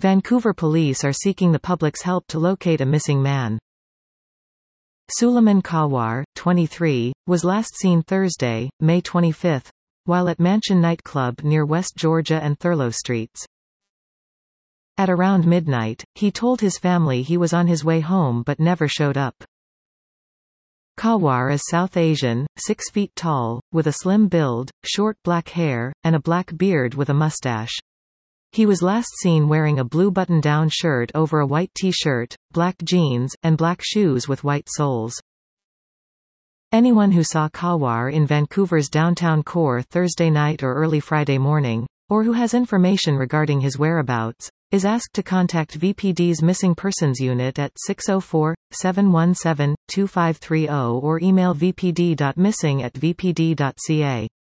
Vancouver police are seeking the public's help to locate a missing man. Suleiman Kawar, 23, was last seen Thursday, May 25, while at Mansion nightclub near West Georgia and Thurlow Streets. At around midnight, he told his family he was on his way home but never showed up. Kawar is South Asian, 6 feet tall, with a slim build, short black hair, and a black beard with a mustache. He was last seen wearing a blue button-down shirt over a white t-shirt, black jeans, and black shoes with white soles. Anyone who saw Kawar in Vancouver's downtown core Thursday night or early Friday morning, or who has information regarding his whereabouts, is asked to contact VPD's Missing Persons Unit at 604-717-2530 or email vpd.missing@vpd.ca.